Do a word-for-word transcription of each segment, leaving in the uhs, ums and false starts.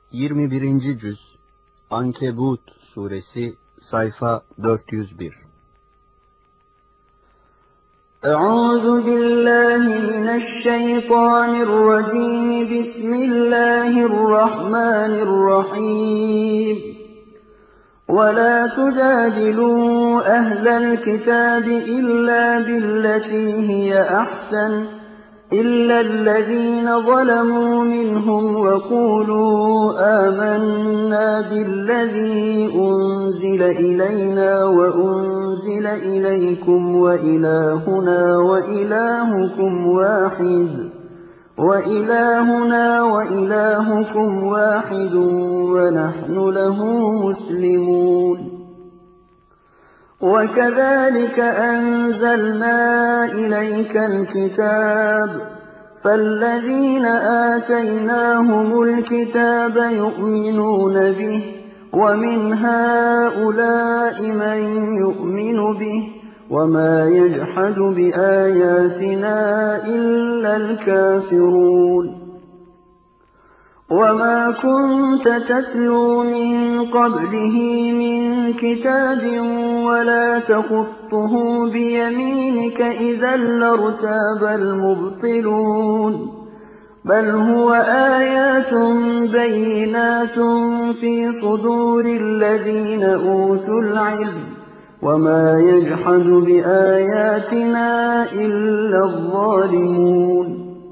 yirmi birinci Cüz Ankebut Suresi Sayfa dört yüz bir. Euzu billahi mineşşeytanirracim. Bismillahirrahmanirrahim. وَلَا تُجَادِلُوا أَهْلَ الْكِتَابِ إِلَّا بِالَّتِي هِيَ أَحْسَنُ إِلَّا الَّذِينَ ظَلَمُوا مِنْهُمْ وَقُولُوا آمَنَّا بِالَّذِي أُنزِلَ إِلَيْنَا وَأُنزِلَ إِلَيْكُمْ وَإِلَٰهُنَا وَإِلَٰهُكُمْ وَاحِدٌ وَإِلَٰهُنَا وَإِلَٰهُكُمْ وَاحِدٌ وَنَحْنُ لَهُ مُسْلِمُونَ. وَكَذَٰلِكَ أَنزَلْنَا إِلَيْكَ الْكِتَابَ فَالَّذِينَ آتَيْنَاهُمُ الْكِتَابَ يُؤْمِنُونَ بِهِ وَمِنْ هَٰؤُلَاءِ مَن يُؤْمِنُ بِهِ وَمَا يَجْحَدُ بِآيَاتِنَا إِلَّا الْكَافِرُونَ. وَمَا كُنتَ تَتْلُو مِن قَبْلِهِ مِن كِتَابٍ وَلَا تَخُطُّهُ بِيَمِينِكَ إِذًا لَّارْتَابَ الْمُبْطِلُونَ. بَلْ هُوَ آيَاتٌ بَيِّنَاتٌ فِي صُدُورِ الَّذِينَ أُوتُوا الْعِلْمَ وَمَا يَجْحَدُ بِآيَاتِنَا إِلَّا الظَّالِمُونَ.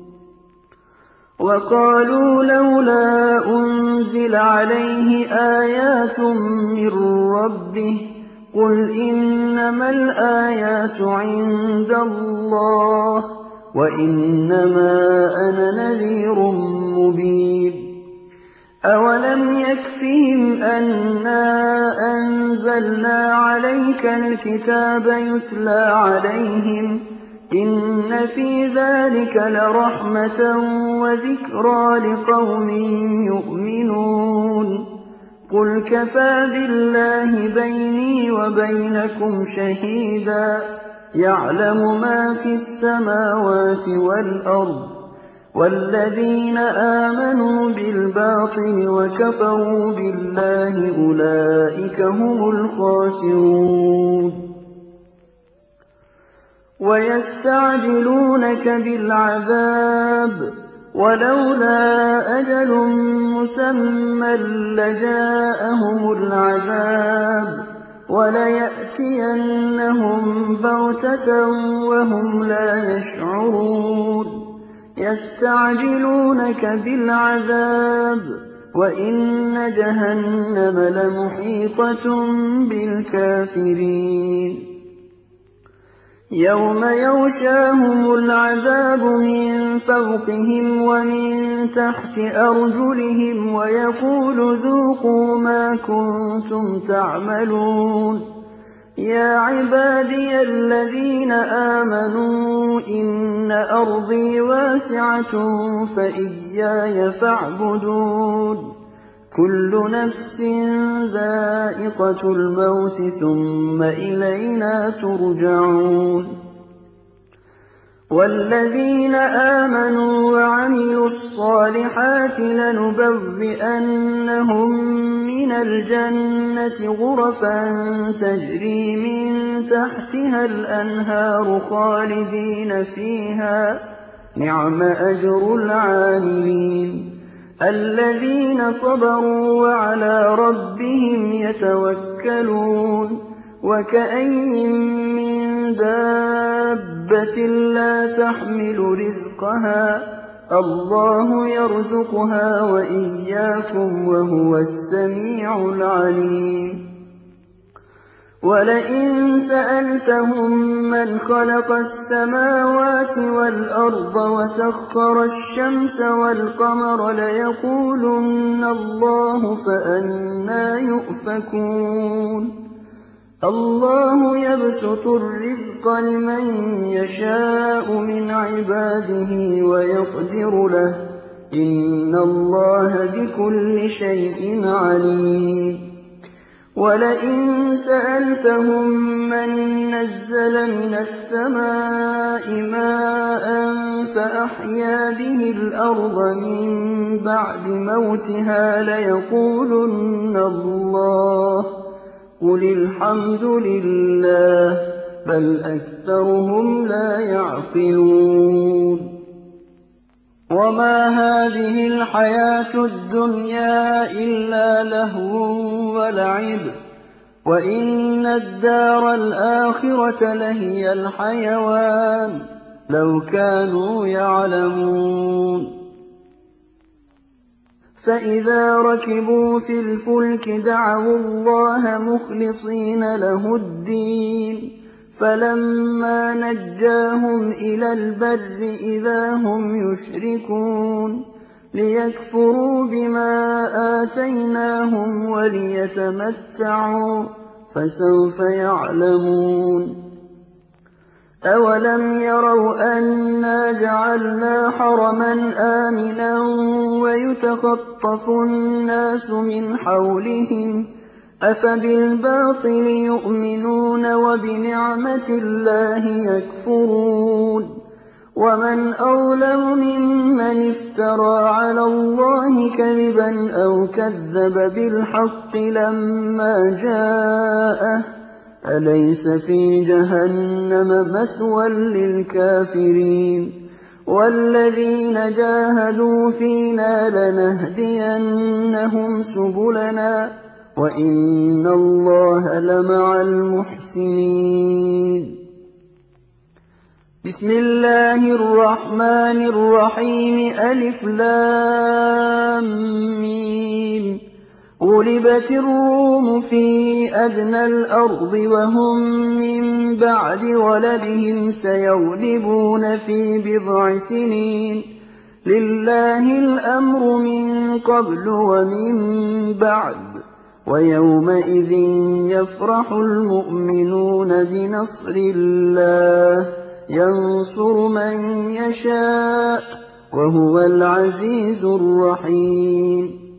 وَقَالُوا لَوْلَا أُنزِلَ عَلَيْهِ آيَاتٌ مِّن رَّبِّهِ قُلْ إِنَّمَا الْآيَاتُ عِندَ اللَّهِ وَإِنَّمَا أَنَا نَذِيرٌ مُّبِينٌ. أَوَلَمْ يَكْفِهِمْ أَنَّا أَنزَلْنَا عَلَيْكَ الْكِتَابَ يُتْلَىٰ عَلَيْهِمْ ۚ إِنَّ فِي ذَٰلِكَ لَرَحْمَةً وَذِكْرَىٰ لِقَوْمٍ يُؤْمِنُونَ. قُلْ كَفَىٰ بِاللَّهِ بَيْنِي وَبَيْنَكُمْ شَهِيدًا يَعْلَمُ مَا فِي السَّمَاوَاتِ وَالْأَرْضِ ۗ وَالَّذِينَ آمَنُوا بِالْبَاطِلِ وَكَفَرُوا بِاللَّهِ أُولَٰئِكَ هُمُ الْخَاسِرُونَ. وَيَسْتَعْجِلُونَكَ بِالْعَذَابِ وَلَوْلَا أَجَلٌ مُّسَمًّى لَّجَاءَهُمُ الْعَذَابُ وَلَيَأْتِيَنَّهُم بَغْتَةً وَهُمْ لَا يَشْعُرُونَ. يَسْتَعْجِلُونَكَ بِالْعَذَابِ وَإِنَّ جَهَنَّمَ لَمُحِيطَةٌ بِالْكَافِرِينَ. يَوْمَ يَغْشَاهُمُ الْعَذَابُ مِن فَوْقِهِمْ وَمِن تَحْتِ أَرْجُلِهِمْ وَيَقُولُ ذُوقُوا مَا كُنتُمْ تَعْمَلُونَ. يَا عِبَادِيَ الَّذِينَ آمَنُوا إِنَّ أَرْضِي وَاسِعَةٌ فَإِيَّايَ فَاعْبُدُونِ. كُلُّ نَفْسٍ ذَائِقَةُ الْمَوْتِ ثُمَّ إِلَيْنَا تُرْجَعُونَ. وَالَّذِينَ آمَنُوا وَعَمِلُوا الصَّالِحَاتِ لَنُبَوِّئَنَّهُم مِّنَ الْجَنَّةِ غُرَفًا تَجْرِي مِن تَحْتِهَا الْأَنْهَارُ خَالِدِينَ فِيهَا ۚ نِعْمَ أَجْرُ الْعَامِلِينَ. الَّذِينَ صَبَرُوا وَعَلَىٰ رَبِّهِمْ يَتَوَكَّلُونَ. وَكَأَيِّن مِّن دَابَّةٍ لَّا تَحْمِلُ رِزْقَهَا اللَّهُ يَرْزُقُهَا وَإِيَّاكُمْ ۚ وَهُوَ السَّمِيعُ الْعَلِيمُ. وَلَئِن سَأَلْتَهُم مَّنْ خَلَقَ السَّمَاوَاتِ وَالْأَرْضَ وَسَخَّرَ الشَّمْسَ وَالْقَمَرَ لَيَقُولُنَّ اللَّهُ ۖ فَأَنَّىٰ يُؤْفَكُونَ. اللَّهُ يَبْسُطُ الرِّزْقَ لِمَن يَشَاءُ مِنْ عِبَادِهِ وَيَقْدِرُ لَهُ ۚ إِنَّ اللَّهَ بِكُلِّ شَيْءٍ عَلِيمٌ. وَلَئِن سَأَلْتَهُم مَّن نَّزَّلَ مِنَ السَّمَاءِ مَاءً فَأَحْيَا بِهِ الْأَرْضَ مِن بَعْدِ مَوْتِهَا لَيَقُولُنَّ اللَّهُ ۚ قُلِ الْحَمْدُ لِلَّهِ ۚ بَلْ أَكْثَرُهُمْ لَا يَعْقِلُونَ وَمَا هَٰذِهِ الْحَيَاةُ الدُّنْيَا إِلَّا لَهْوٌ وَلَعِبٌ ۚ وَإِنَّ الدَّارَ الْآخِرَةَ لَهِيَ الْحَيَوَانُ ۚ لَوْ كَانُوا يَعْلَمُونَ فَإِذَا رَكِبُوا فِي الْفُلْكِ دَعَوُا اللَّهَ مُخْلِصِينَ لَهُ الدِّينَ فَلَمَّا نَجَّاهُمْ إِلَى الْبَرِّ إِذَا هُمْ يُشْرِكُونَ لِيَكْفُرُوا بِمَا آتَيْنَاهُمْ وَلِيَتَمَتَّعُوا ۖ فَسَوْفَ يَعْلَمُونَ أَوَلَمْ يَرَوْا أَنَّا جَعَلْنَا حَرَمًا آمِنًا وَيُتَخَطَّفُ النَّاسُ مِنْ حَوْلِهِمْ ۚ أَفَبِالْبَاطِلِ يُؤْمِنُونَ وَبِنِعْمَةِ اللَّهِ يَكْفُرُونَ وَمَنْ أَظْلَمُ مِمَّنِ افْتَرَىٰ عَلَى اللَّهِ كَذِبًا أَوْ كَذَّبَ بِالْحَقِّ لَمَّا جَاءَهُ ۚ أَلَيْسَ فِي جَهَنَّمَ مَثْوًى لِّلْكَافِرِينَ وَالَّذِينَ جَاهَدُوا فِينَا لَنَهْدِيَنَّهُمْ سُبُلَنَا ۚ وَإِنَّ اللَّهَ لَمَعَ الْمُحْسِنِينَ بسم الله الرحمن الرحيم ألف لام ميم غُلِبَتِ الرُّومُ فِي أَدْنَى الْأَرْضِ وَهُم مِّن بَعْدِ غَلَبِهِمْ سَيَغْلِبُونَ فِي بِضْعِ سِنِينَ لِلَّهِ الْأَمْرُ مِن قَبْلُ وَمِن بَعْدُ ۚ وَيَوْمَئِذٍ يَفْرَحُ الْمُؤْمِنُونَ بِنَصْرِ اللَّهِ يَنصُرُ مَن يَشَاءُ ۖ وَهُوَ الْعَزِيزُ الرَّحِيمُ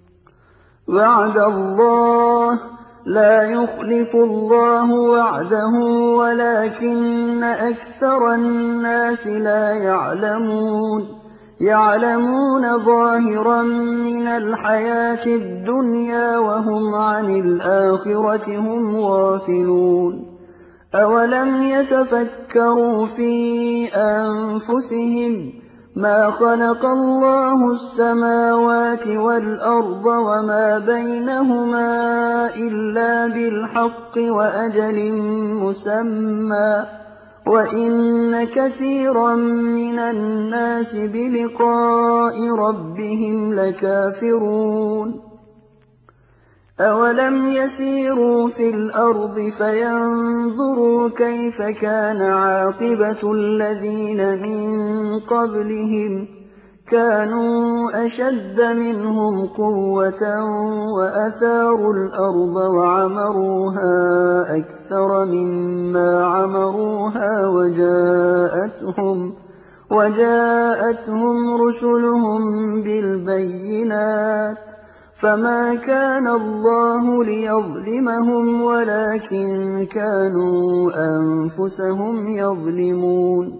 وَعْدَ اللَّهِ ۖ لَا يُخْلِفُ اللَّهُ وَعْدَهُ وَلَٰكِنَّ أَكْثَرَ النَّاسِ لَا يَعْلَمُونَ يَعْلَمُونَ ظَاهِرًا مِّنَ الْحَيَاةِ الدُّنْيَا وَهُمْ عَنِ الْآخِرَةِ هُمْ غَافِلُونَ أَوَلَمْ يَتَفَكَّرُوا فِي أَنفُسِهِم مَّا خَلَقَ اللَّهُ السَّمَاوَاتِ وَالْأَرْضَ وَمَا بَيْنَهُمَا إِلَّا بِالْحَقِّ وَأَجَلٍ مُّسَمًّى ۗ وَإِنَّ كَثِيرًا مِّنَ النَّاسِ بِلِقَاءِ رَبِّهِمْ لَكَافِرُونَ أَوَلَمْ يَسِيرُوا فِي الْأَرْضِ فَيَنظُرُوا كَيْفَ كَانَ عَاقِبَةُ الَّذِينَ مِن قَبْلِهِمْ ۚ كَانُوا أَشَدَّ مِنْهُمْ قُوَّةً وَأَثَارُوا الْأَرْضَ وَعَمَرُوهَا أَكْثَرَ مِمَّا عَمَرُوهَا وَجَاءَتْهُمْ وَجَاءَتْهُمْ رُسُلُهُم بِالْبَيِّنَاتِ ۖ فَمَا كَانَ اللَّهُ لِيَظْلِمَهُمْ وَلَٰكِن كَانُوا أَنفُسَهُمْ يَظْلِمُونَ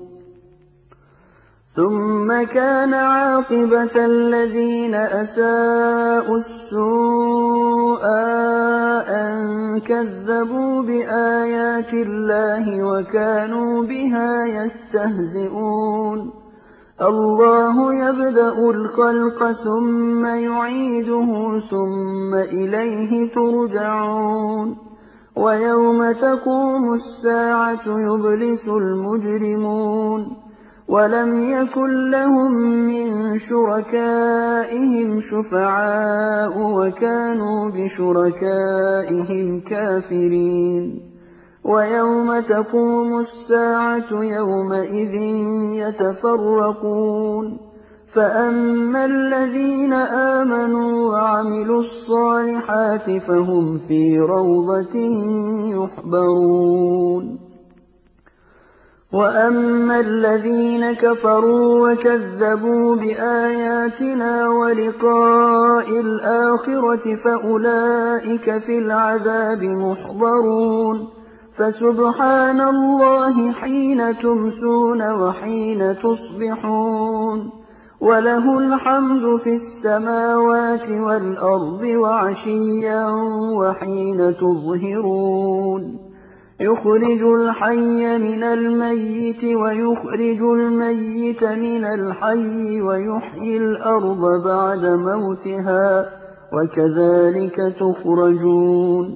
ثُمَّ كَانَ عَاقِبَةَ الَّذِينَ أَسَاءُوا السُّوأَىٰ أَن كَذَّبُوا بِآيَاتِ اللَّهِ وَكَانُوا بِهَا يَسْتَهْزِئُونَ اللَّهُ يَبْدَأُ الْخَلْقَ ثُمَّ يُعِيدُهُ ثُمَّ إِلَيْهِ تُرْجَعُونَ وَيَوْمَ تَقُومُ السَّاعَةُ يُبْلِسُ الْمُجْرِمُونَ وَلَمْ يَكُن لَّهُم مِّن شُرَكَائِهِمْ شُفَعَاءُ وَكَانُوا بِشُرَكَائِهِمْ كَافِرِينَ وَيَوْمَ تَقُومُ السَّاعَةُ يَوْمَئِذٍ يَتَفَرَّقُونَ فَأَمَّا الَّذِينَ آمَنُوا وَعَمِلُوا الصَّالِحَاتِ فَهُمْ فِي رَوْضَةٍ يُحْبَرُونَ وَأَمَّا الَّذِينَ كَفَرُوا وَكَذَّبُوا بِآيَاتِنَا وَلِقَاءِ الْآخِرَةِ فَأُولَٰئِكَ فِي الْعَذَابِ مُحْضَرُونَ فَسُبْحَانَ اللَّهِ حِينَ تُمْسُونَ وَحِينَ تُصْبِحُونَ وَلَهُ الْحَمْدُ فِي السَّمَاوَاتِ وَالْأَرْضِ وَعَشِيًّا وَحِينَ تُظْهِرُونَ يُخْرِجُ الْحَيَّ مِنَ الْمَيِّتِ وَيُخْرِجُ الْمَيِّتَ مِنَ الْحَيِّ وَيُحْيِي الْأَرْضَ بَعْدَ مَوْتِهَا وَكَذَٰلِكَ تُخْرَجُونَ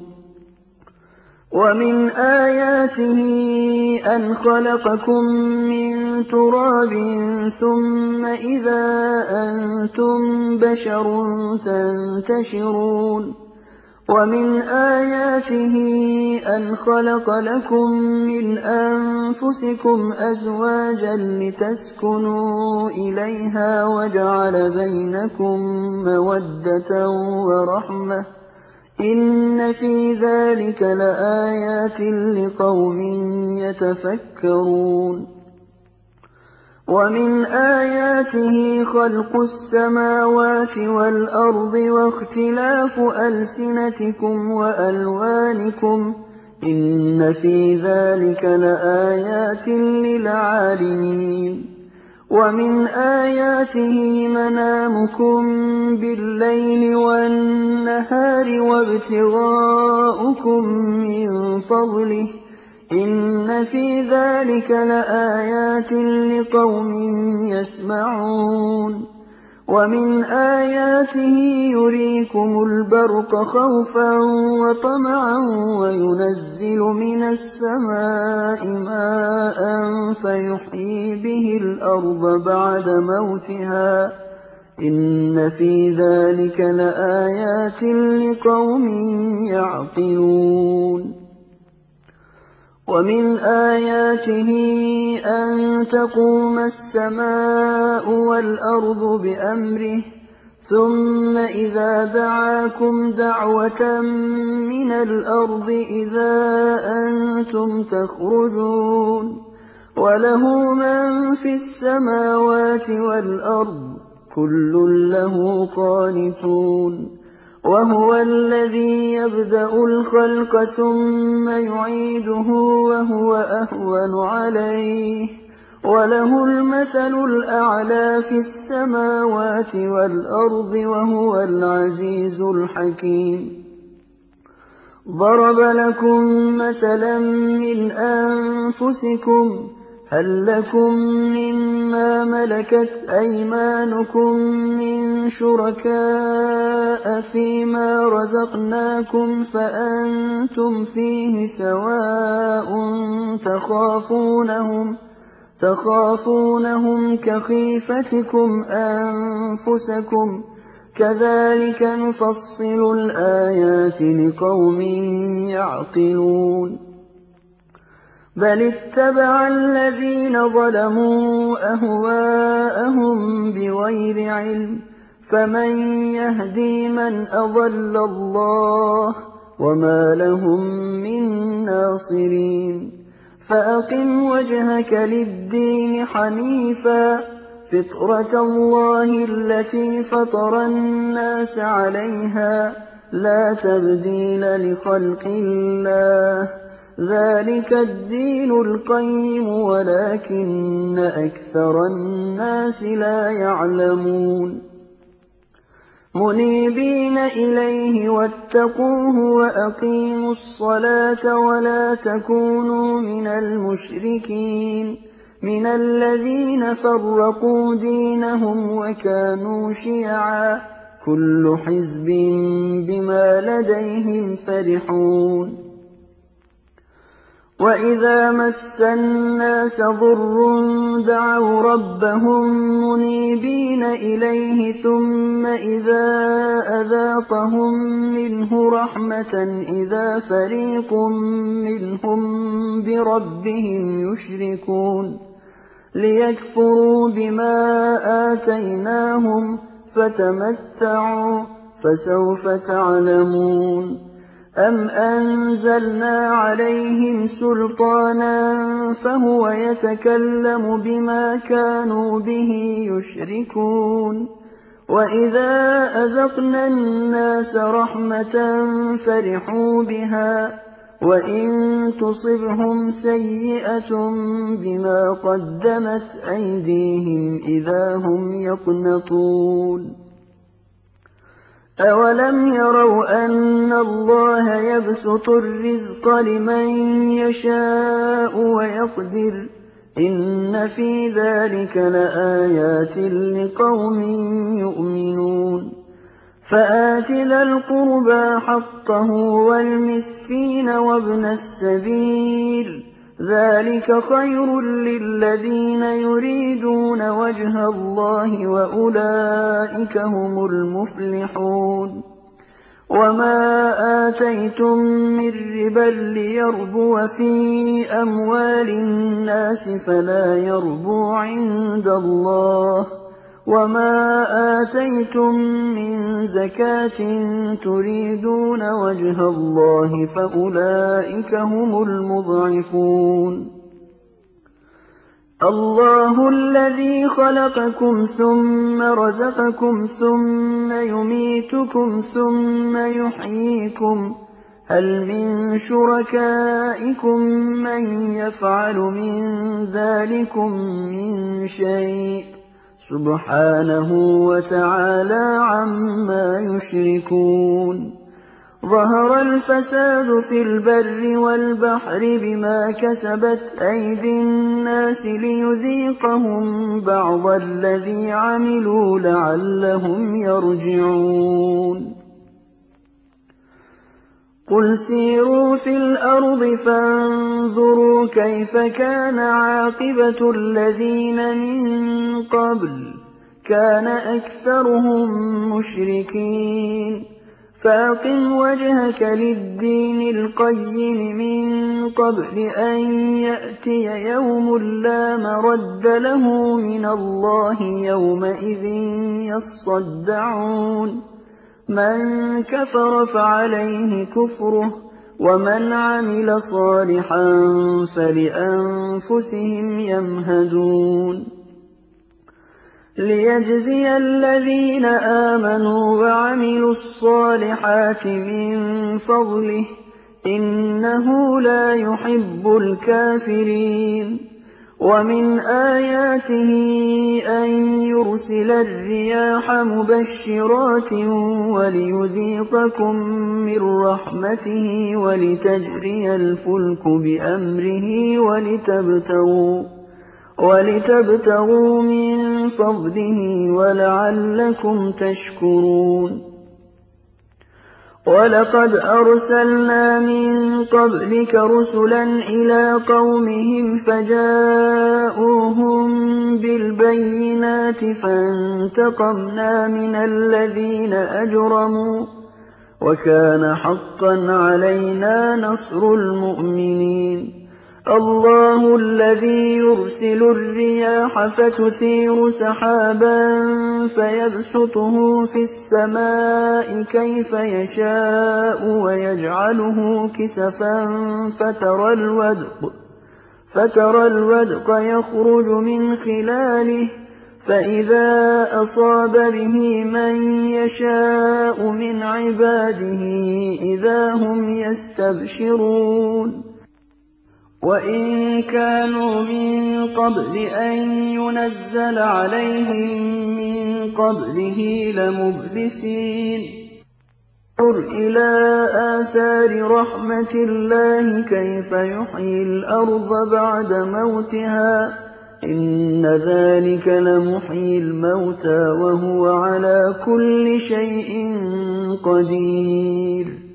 وَمِنْ آيَاتِهِ أَنْ خَلَقَكُم مِّن تُرَابٍ ثُمَّ إِذَا أَنتُم بَشَرٌ تَنتَشِرُونَ وَمِنْ آيَاتِهِ أَنْ خَلَقَ لَكُم مِّنْ أَنفُسِكُمْ أَزْوَاجًا لِّتَسْكُنُوا إِلَيْهَا وَجَعَلَ بَيْنَكُم مَّوَدَّةً وَرَحْمَةً ۚ إِنَّ فِي ذَٰلِكَ لَآيَاتٍ لِّقَوْمٍ يَتَفَكَّرُونَ وَمِنْ آيَاتِهِ خَلْقُ السَّمَاوَاتِ وَالْأَرْضِ وَاخْتِلَافُ أَلْسِنَتِكُمْ وَأَلْوَانِكُمْ ۚ إِنَّ فِي ذَٰلِكَ لَآيَاتٍ لِّلْعَالِمِينَ وَمِنْ آيَاتِهِ مَنَامُكُم بِاللَّيْلِ وَالنَّهَارِ وَابْتِغَاؤُكُم مِّن فَضْلِهِ ۚ إِنَّ فِي ذَٰلِكَ لَآيَاتٍ لِّقَوْمٍ يَسْمَعُونَ وَمِنْ آيَاتِهِ يُرِيكُمُ الْبَرْقَ خَوْفًا وَطَمَعًا وَيُنَزِّلُ مِنَ السَّمَاءِ مَاءً فَيُحْيِي بِهِ الْأَرْضَ بَعْدَ مَوْتِهَا ۚ إِنَّ فِي ذَٰلِكَ لَآيَاتٍ لِّقَوْمٍ يَعْقِلُونَ وَمِنْ آيَاتِهِ أَن تَقُومَ السَّمَاءُ وَالْأَرْضُ بِأَمْرِهِ ثُمَّ إِذَا دَعَاكُمْ دَعْوَةً مِّنَ الْأَرْضِ إِذَا أَنتُمْ تَخْرُجُونَ وَلَهُ مَن فِي السَّمَاوَاتِ وَالْأَرْضِ ۖ كُلٌّ لَّهُ قَانِتُونَ وَهُوَ الَّذِي يَبْدَأُ الْخَلْقَ ثُمَّ يُعِيدُهُ وَهُوَ أَهْوَنُ عَلَيْهِ ۖ وَلَهُ الْمَثَلُ الْأَعْلَىٰ فِي السَّمَاوَاتِ وَالْأَرْضِ ۖ وَهُوَ الْعَزِيزُ الْحَكِيمُ ضَرَبَ لَكُم مَّثَلًا مِّنْ أَنفُسِكُمْ ۖ هَل لَّكُم مِّمَّا مَلَكَتْ أَيْمَانُكُم مِّن شُرَكَاءَ فِيمَا رَزَقْنَاكُمْ فَأَنتُمْ فِيهِ سَوَاءٌ تَخَافُونَهُمْ كَخِيفَتِكُمْ أَنفُسَكُمْ ۚ كَذَٰلِكَ نُفَصِّلُ الْآيَاتِ لِقَوْمٍ يَعْقِلُونَ بَلِ اتَّبَعَ الَّذِينَ ظَلَمُوا أَهْوَاءَهُم بِغَيْرِ عِلْمٍ ۖ فَمَن يَهْدِي مَنْ أَضَلَّ اللَّهُ ۖ وَمَا لَهُم مِّن نَّاصِرِينَ فَأَقِمْ وَجْهَكَ لِلدِّينِ حَنِيفًا ۚ فِطْرَتَ اللَّهِ الَّتِي فَطَرَ النَّاسَ عَلَيْهَا ۚ لَا تَبْدِيلَ لِخَلْقِ اللَّهِ ۚ ذَٰلِكَ الدِّينُ الْقَيِّمُ وَلَٰكِنَّ أَكْثَرَ النَّاسِ لَا يَعْلَمُونَ مُنِيبِينَ إِلَيْهِ وَاتَّقُوهُ وَأَقِيمُوا الصَّلَاةَ وَلَا تَكُونُوا مِنَ الْمُشْرِكِينَ مِنَ الَّذِينَ فَرَّقُوا دِينَهُمْ وَكَانُوا شِيَعًا ۖ كُلُّ حِزْبٍ بِمَا لَدَيْهِمْ فَرِحُونَ وَإِذَا مَسَّ النَّاسَ ضُرٌّ دَعَوْا رَبَّهُم مُّنِيبِينَ إِلَيْهِ ثُمَّ إِذَا أَذَاقَهُم مِّنْهُ رَحْمَةً إِذَا فَرِيقٌ مِّنْهُم بِرَبِّهِمْ يُشْرِكُونَ لِيَكْفُرُوا بِمَا آتَيْنَاهُمْ ۚ فَتَمَتَّعُوا فَسَوْفَ تَعْلَمُونَ أَمْ أَنزَلْنَا عَلَيْهِمْ سُلْطَانًا فَهُوَ يَتَكَلَّمُ بِمَا كَانُوا بِهِ يُشْرِكُونَ وَإِذَا أَذَقْنَا النَّاسَ رَحْمَةً فَرِحُوا بِهَا وَإِن تُصِبْهُمْ سَيِّئَةٌ بِمَا قَدَّمَتْ أَيْدِيهِمْ إِذَا هُمْ يَقْنَطُونَ أَوَلَمْ يَرَوْا أَنَّ اللَّهَ يَبْسُطُ الرِّزْقَ لِمَن يَشَاءُ وَيَقْدِرُ إِنَّ فِي ذَلِكَ لَآيَاتٍ لِقَوْمٍ يُؤْمِنُونَ فَآتِ ذَا الْقُرْبَىٰ حَقَّهُ وَالْمِسْكِينَ وَابْنَ السَّبِيلِ ذَٰلِكَ خَيْرٌ لِّلَّذِينَ يُرِيدُونَ وَجْهَ اللَّهِ وَأُولَٰئِكَ هُمُ الْمُفْلِحُونَ وَمَا آتَيْتُم مِّن رِّبًا لِّيَرْبُوَ فِي أَمْوَالِ النَّاسِ فَلَا يَرْبُو عِندَ اللَّهِ وَمَا آتَيْتُم مِّن زَكَاةٍ تُرِيدُونَ وَجْهَ اللَّهِ فَأُولَٰئِكَ هُمُ الْمُضْعِفُونَ اللَّهُ الَّذِي خَلَقَكُمْ ثُمَّ رَزَقَكُمْ ثُمَّ يُمِيتُكُمْ ثُمَّ يُحْيِيكُمْ هَلْ مِن شُرَكَائِكُم مَّن يَفْعَلُ مِن ذَٰلِكُم مِّن شَيْءٍ سُبْحَانَهُ وَتَعَالَىٰ عَمَّا يُشْرِكُونَ ظَهَرَ الْفَسَادُ فِي الْبَرِّ وَالْبَحْرِ بِمَا كَسَبَتْ أَيْدِي النَّاسِ لِيُذِيقَهُم بَعْضَ الَّذِي عَمِلُوا لَعَلَّهُمْ يَرْجِعُونَ قُلْ سِيرُوا فِي الْأَرْضِ فَانظُرُوا كَيْفَ كَانَ عَاقِبَةُ الَّذِينَ مِن قَبْلُ كَانَ أَكْثَرُهُم مُّشْرِكِينَ فَأَقِمْ وَجْهَكَ لِلدِّينِ الْقَيِّمِ مِن قَبْلِ أَن يَأْتِيَ يَوْمٌ لَّا مَرَدَّ لَهُ مِنَ اللَّهِ يَوْمَئِذٍ يَصَّدَّعُونَ مَن كَفَرَ فَعَلَيْهِ كُفْرُهُ وَمَنْ عَمِلَ صَالِحًا فَلِأَنفُسِهِمْ يَمْهَدُونَ لِيَجْزِيَ الَّذِينَ آمَنُوا وَعَمِلُوا الصَّالِحَاتِ مِن فَضْلِهِ ۚ إِنَّهُ لَا يُحِبُّ الْكَافِرِينَ وَمِنْ آيَاتِهِ أَن يُرْسِلَ الرِّيَاحَ مُبَشِّرَاتٍ وَلِيُذِيقَكُم مِّن رَّحْمَتِهِ وَلِتَجْرِيَ الْفُلْكُ بِأَمْرِهِ وَلِتَبْتَغُوا وَلِتَبْتَغُوا مِن فَضْلِهِ وَلَعَلَّكُمْ تَشْكُرُونَ وَلَقَدْ أَرْسَلْنَا مِن قَبْلِكَ رُسُلًا إِلَىٰ قَوْمِهِمْ فَجَاءُوهُم بِالْبَيِّنَاتِ فَانتَقَمْنَا مِنَ الَّذِينَ أَجْرَمُوا ۖ وَكَانَ حَقًّا عَلَيْنَا نَصْرُ الْمُؤْمِنِينَ اللَّهُ الَّذِي يُرْسِلُ الرِّيَاحَ فَتُثِيرُ سَحَابًا فَيَبْسُطُهُ فِي السَّمَاءِ كَيْفَ يَشَاءُ وَيَجْعَلُهُ كِسَفًا فَتَرَى الْوَدْقَ فَتَرَى الْوَدْقَ يَخْرُجُ مِنْ خِلَالِهِ فَإِذَا أَصَابَ بِهِ مَن يَشَاءُ مِنْ عِبَادِهِ إِذَا هُمْ يَسْتَبْشِرُونَ وَإِن كَانُوا مِن قَبْلِ أَن يُنَزَّلَ عَلَيْهِم مِّن قَبْلِهِ لَمُبْلِسِينَ انظُرْ إِلَىٰ آثَارِ رَحْمَتِ اللَّهِ كَيْفَ يُحْيِي الْأَرْضَ بَعْدَ مَوْتِهَا ۚ إِنَّ ذَٰلِكَ لَمُحْيِي الْمَوْتَىٰ وَهُوَ عَلَىٰ كُلِّ شَيْءٍ قَدِيرٌ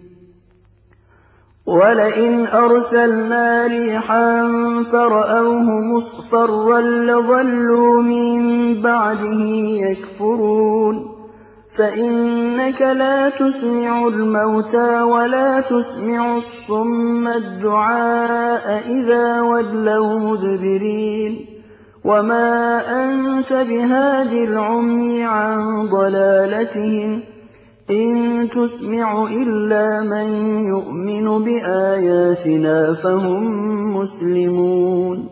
وَلَئِنْ أَرْسَلْنَا رِيحًا فَرَأَوْهُ مُصْفَرًّا لَّظَلُّوا مِن بَعْدِهِ يَكْفُرُونَ فَإِنَّكَ لَا تُسْمِعُ الْمَوْتَىٰ وَلَا تُسْمِعُ الصُّمَّ الدُّعَاءَ إِذَا وَلَّوْا مُدْبِرِينَ وَمَا أَنتَ بِهَادِي الْعُمْيِ عَن ضَلَالَتِهِمْ ۖ إِن تُسْمِعُ إِلَّا مَن يُؤْمِنُ بِآيَاتِنَا فَهُم مُّسْلِمُونَ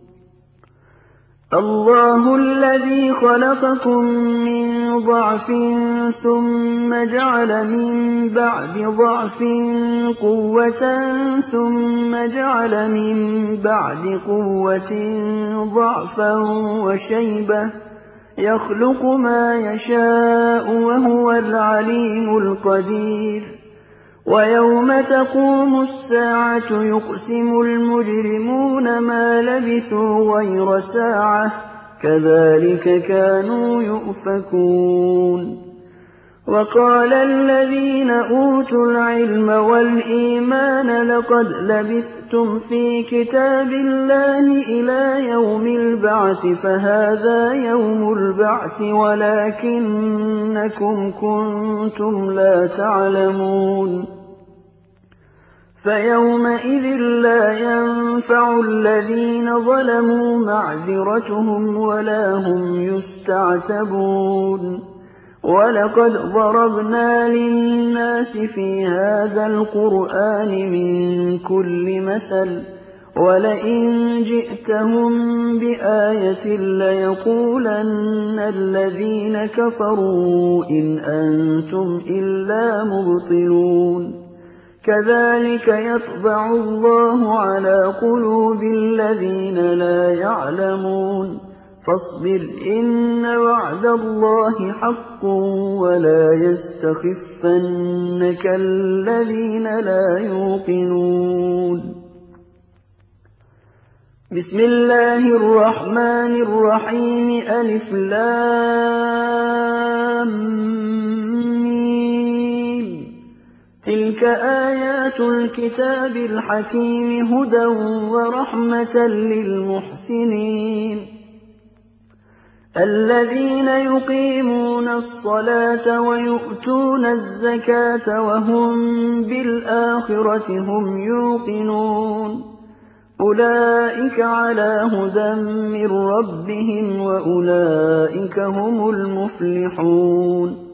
اللَّهُ الَّذِي خَلَقَكُم مِّن ضَعْفٍ ثُمَّ جَعَلَ مِن بَعْدِ ضَعْفٍ قُوَّةً ثُمَّ جَعَلَ مِن بَعْدِ قُوَّةٍ ضَعْفًا وَشَيْبَةً ۚ يَخْلُقُ مَا يَشَاءُ ۖ وَهُوَ الْعَلِيمُ الْقَدِيرُ وَيَوْمَ تَقُومُ السَّاعَةُ يُقْسِمُ الْمُجْرِمُونَ مَا لَبِثُوا غَيْرَ سَاعَةٍ ۚ كَذَٰلِكَ كَانُوا يُؤْفَكُونَ وَقَالَ الَّذِينَ أُوتُوا الْعِلْمَ وَالْإِيمَانَ لَقَدْ لَبِثْتُمْ فِي كِتَابِ اللَّهِ إِلَىٰ يَوْمِ الْبَعْثِ فَهَٰذَا يَوْمُ الْبَعْثِ وَلَٰكِنَّكُمْ كُنتُمْ لَا تَعْلَمُونَ فَيَوْمَئِذٍ لَّا يَنفَعُ الَّذِينَ ظَلَمُوا مَعْذِرَتُهُمْ وَلَا هُمْ يُسْتَعْتَبُونَ وَلَقَدْ ضَرَبْنَا لِلنَّاسِ فِي هَٰذَا الْقُرْآنِ مِن كُلِّ مَثَلٍ ۚ وَلَئِن جِئْتَهُم بِآيَةٍ لَّيَقُولَنَّ الَّذِينَ كَفَرُوا إِنْ أَنتُمْ إِلَّا مُبْطِلُونَ كَذَٰلِكَ يَطْبَعُ اللَّهُ عَلَىٰ قُلُوبِ الَّذِينَ لَا يَعْلَمُونَ فاصبر إن وعد الله حق ولا يستخفنك الذين لا يوقنون بسم الله الرحمن الرحيم ألف لام ميم تلك آيات الكتاب الحكيم هدى ورحمة للمحسنين الذين يقيمون الصلاة ويؤتون الزكاة وهم بالآخرة هم يوقنون أولئك على هدى من ربهم وأولئك هم المفلحون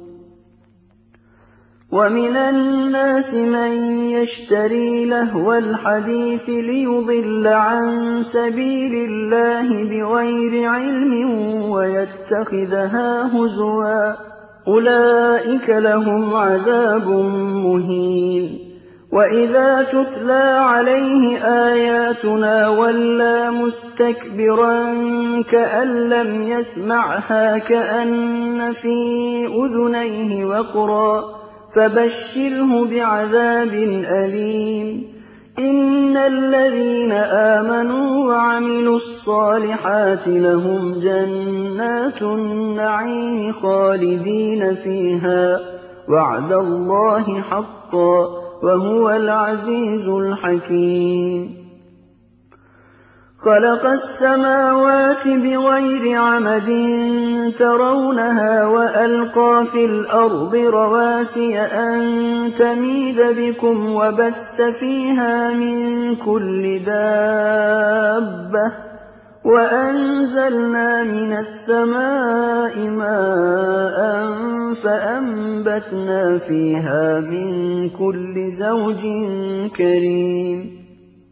ومن الناس من يشتري لهو الحديث ليضل عن سبيل الله بغير علم ويتخذها هزوا أولئك لهم عذاب مهين وإذا تتلى عليه آياتنا ولى مستكبرا كأن لم يسمعها كأن في أذنيه وقرا فبشره بعذاب أليم إن الذين آمنوا وعملوا الصالحات لهم جنات النعيم خالدين فيها وعد الله حقا وهو العزيز الحكيم خلق السماوات بغير عمد ترونها وألقى في الأرض رواسي أن تميد بكم وبث فيها من كل دابة وأنزلنا من السماء ماء فأنبتنا فيها من كل زوج كريم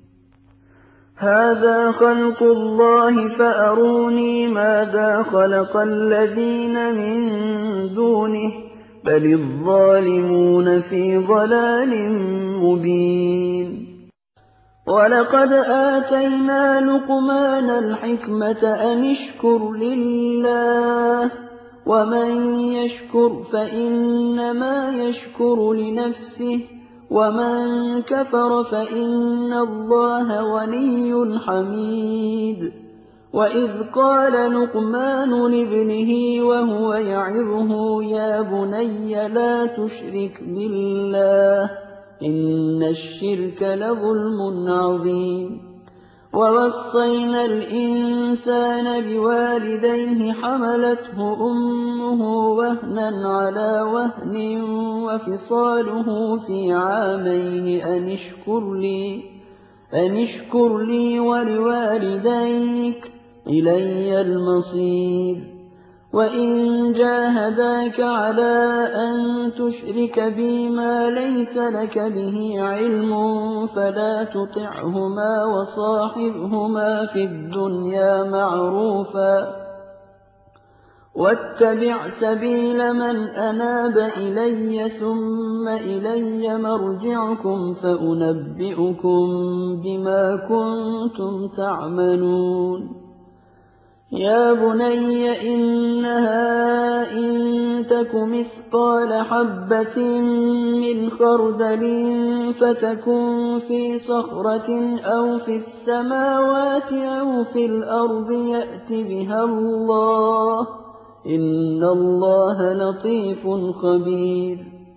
هذا خلق الله فأروني ماذا خلق الذين من دونه بل الظالمون في ضلال مبين ولقد آتينا لقمان الحكمة أن اشكر لله ومن يشكر فإنما يشكر لنفسه ومن كفر فإن الله غني حميد وإذ قال لقمان لابنه وهو يعظه يا بني لا تشرك بالله إن الشرك لظلم عظيم ووصينا الإنسان بوالديه حملته أمه وهنا على وهن وفصاله في عامين أن اشكر لي أن اشكر لي ولوالديك إلي المصير وَإِن جَاهَدَاكَ عَلَىٰ أَن تُشْرِكَ بِي مَا لَيْسَ لَكَ بِهِ عِلْمٌ فَلَا تُطِعْهُمَا وَصَاحِبْهُمَا فِي الدُّنْيَا مَعْرُوفًا ۚ وَاتَّبِعْ سَبِيلَ مَنْ أَنَابَ إِلَيَّ ثُمَّ إِلَيَّ مَرْجِعُكُمْ فَأُنَبِّئُكُم بِمَا كُنتُمْ تَعْمَلُونَ يَا بُنَيَّ إِنَّهَا إِن تَكُ مِثْقَالَ حَبَّةٍ مِّنْ خَرْدَلٍ فَتَكُن فِي صَخْرَةٍ أَوْ فِي السَّمَاوَاتِ أَوْ فِي الْأَرْضِ يَأْتِ بِهَا اللَّهُ ۚ إِنَّ اللَّهَ لَطِيفٌ خَبِيرٌ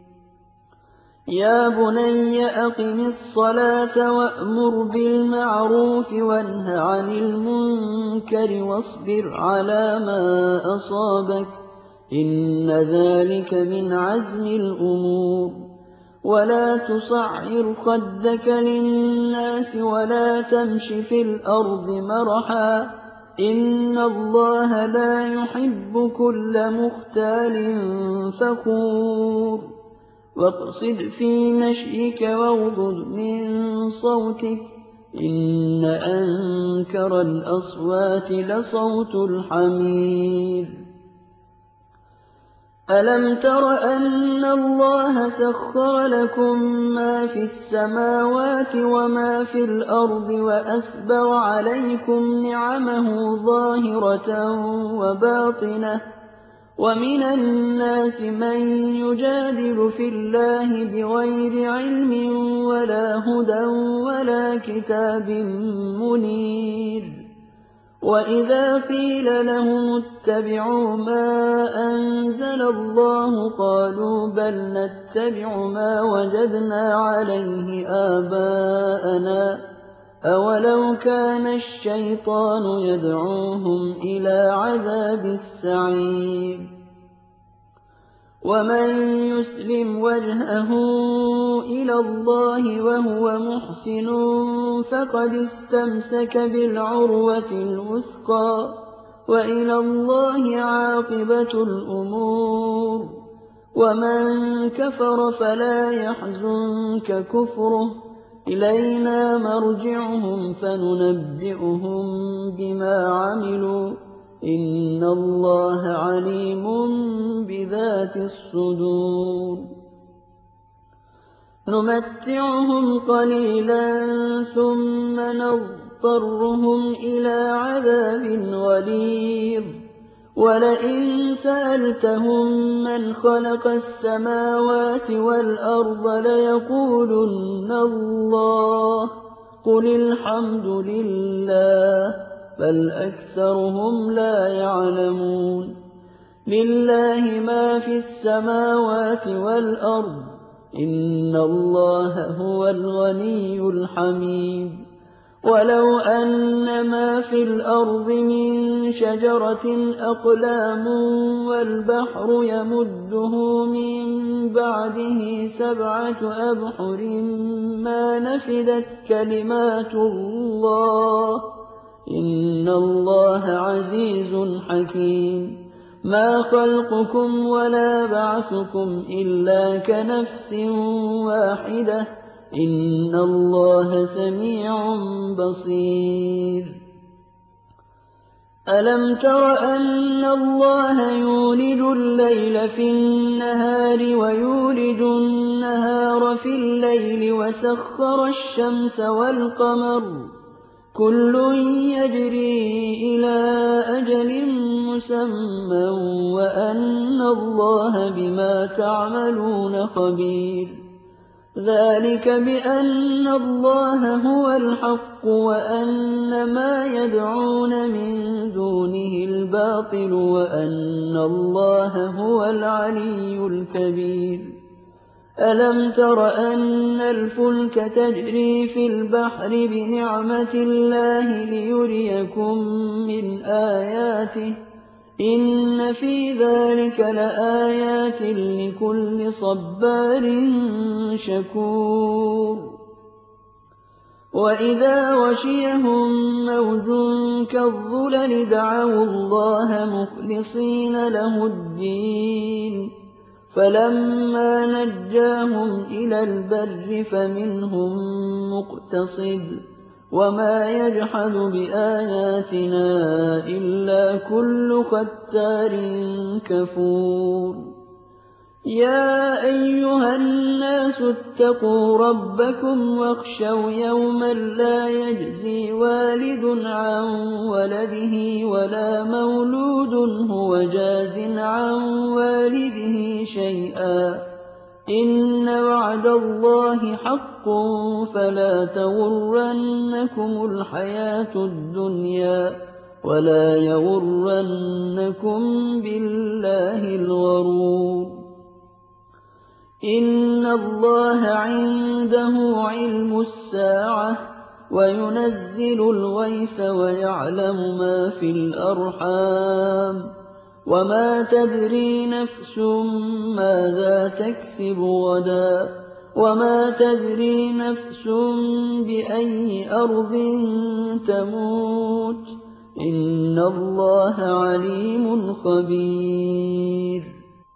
يَا بُنَيَّ أَقِمِ الصَّلَاةَ وَأْمُرْ بِالْمَعْرُوفِ وَانْهَ عَنِ الْمُنكَرِ وَاصْبِرْ عَلَىٰ مَا أَصَابَكَ ۖ إِنَّ ذَٰلِكَ مِنْ عَزْمِ الْأُمُورِ وَلَا تُصَعِّرْ خَدَّكَ لِلنَّاسِ وَلَا تَمْشِ فِي الْأَرْضِ مَرَحًا ۖ إِنَّ اللَّهَ لَا يُحِبُّ كُلَّ مُخْتَالٍ فَخُورٍ وَاقْصِدْ فِي مَشْيِكَ وَاغْضُضْ مِن صَوْتِكَ ۚ إِنَّ أَنكَرَ الْأَصْوَاتِ لَصَوْتُ الْحَمِيرِ أَلَمْ تَرَ أَنَّ اللَّهَ سَخَّرَ لَكُم مَّا فِي السَّمَاوَاتِ وَمَا فِي الْأَرْضِ وَأَسْبَغَ عَلَيْكُمْ نِعَمَهُ ظَاهِرَةً وَبَاطِنَةً ۗ وَمِنَ النَّاسِ مَن يُجَادِلُ فِي اللَّهِ بِغَيْرِ عِلْمٍ وَلَا هُدًى وَلَا كِتَابٍ مُّنِيرٍ وَإِذَا قِيلَ لَهُمُ اتَّبِعُوا مَا أَنزَلَ اللَّهُ قَالُوا بَلْ نَتَّبِعُ مَا وَجَدْنَا عَلَيْهِ آبَاءَنَا ۚ أَوَلَوْ كَانَ الشَّيْطَانُ يَدْعُوهُمْ إِلَىٰ عَذَابِ السَّعِيرِ وَمَن يُسْلِمْ وَجْهَهُ إِلَى اللَّهِ وَهُوَ مُحْسِنٌ فَقَدِ اسْتَمْسَكَ بِالْعُرْوَةِ الْوُثْقَىٰ ۗ وَإِلَى اللَّهِ عَاقِبَةُ الْأُمُورِ وَمَن كَفَرَ فَلَا يَحْزُنكَ كُفْرُهُ ۚ إِلَيْنَا مَرْجِعُهُمْ فَنُنَبِّئُهُم بِمَا عَمِلُوا ۚ إِنَّ اللَّهَ عَلِيمٌ بِذَاتِ الصُّدُورِ نُمَتِّعُهُمْ قَلِيلًا ثُمَّ نَضْطَرُّهُمْ إِلَىٰ عَذَابٍ غَلِيظٍ وَلَئِن سَأَلْتَهُم مَّنْ خَلَقَ السَّمَاوَاتِ وَالْأَرْضَ لَيَقُولُنَّ اللَّهُ ۚ قُلِ الْحَمْدُ لِلَّهِ ۚ بَلْ أَكْثَرُهُمْ لَا يَعْلَمُونَ لِلَّهِ مَا فِي السَّمَاوَاتِ وَالْأَرْضِ ۚ إِنَّ اللَّهَ هُوَ الْغَنِيُّ الْحَمِيدُ وَلَوْ أَنَّ مَا فِي الْأَرْضِ مِن شَجَرَةٍ أَقْلَامٌ وَالْبَحْرُ يَمُدُّهُ مِن بَعْدِهِ سَبْعَةُ أَبْحُرٍ مَّا نَفِدَتْ كَلِمَاتُ اللَّهِ ۗ إِنَّ اللَّهَ عَزِيزٌ حَكِيمٌ مَا خَلْقُكُمْ وَلَا بَعْثُكُمْ إِلَّا كَنَفْسٍ وَاحِدَةٍ ۗ إِنَّ اللَّهَ سَمِيعٌ بَصِيرٌ أَلَمْ تَرَ أَنَّ اللَّهَ يُولِجُ اللَّيْلَ فِي النَّهَارِ وَيُولِجُ النَّهَارَ فِي اللَّيْلِ وَسَخَّرَ الشَّمْسَ وَالْقَمَرَ ۖ كُلٌّ يَجْرِي إِلَىٰ أَجَلٍ مُّسَمًّى وَأَنَّ اللَّهَ بِمَا تَعْمَلُونَ خَبِيرٌ ذَٰلِكَ بِأَنَّ اللَّهَ هُوَ الْحَقُّ وَأَنَّ مَا يَدْعُونَ مِن دُونِهِ الْبَاطِلُ وَأَنَّ اللَّهَ هُوَ الْعَلِيُّ الْكَبِيرُ أَلَمْ تَرَ أَنَّ الْفُلْكَ تَجْرِي فِي الْبَحْرِ بِنِعْمَتِ اللَّهِ لِيُرِيَكُم مِّنْ آيَاتِهِ ۚ إِنَّ فِي ذَٰلِكَ لَآيَاتٍ لِّكُلِّ صَبَّارٍ شَكُورٍ وَإِذَا غَشِيَهُم مَّوْجٌ كَالظُّلَلِ دَعَوُا اللَّهَ مُخْلِصِينَ لَهُ الدِّينَ فَلَمَّا نَجَّاهُمْ إِلَى الْبَرِّ فَمِنْهُم مُّقْتَصِدٌ ۚ وَمَا يَجْحَدُ بِآيَاتِنَا إِلَّا كُلُّ خَتَّارٍ كَفُورٍ يَا أَيُّهَا النَّاسُ اتَّقُوا رَبَّكُمْ وَاخْشَوْا يَوْمًا لَّا يَجْزِي وَالِدٌ عَن وَلَدِهِ وَلَا مَوْلُودٌ هُوَ جَازٍ عَن وَالِدِهِ شَيْئًا ۚ إِنَّ وَعْدَ اللَّهِ حَقٌّ فَلَا تَغُرَّنَّكُمُ الْحَيَاةُ الدُّنْيَا وَلَا يَغُرَّنَّكُم بِاللَّهِ الْغَرُورُ إِنَّ اللَّهَ عِندَهُ عِلْمُ السَّاعَةِ وَيُنَزِّلُ الْغَيْثَ وَيَعْلَمُ مَا فِي الْأَرْحَامِ ۖ وَمَا تَدْرِي نَفْسٌ مَّاذَا تَكْسِبُ غَدًا ۖ وَمَا تَدْرِي نَفْسٌ بِأَيِّ أَرْضٍ تَمُوتُ ۚ إِنَّ اللَّهَ عَلِيمٌ خَبِيرٌ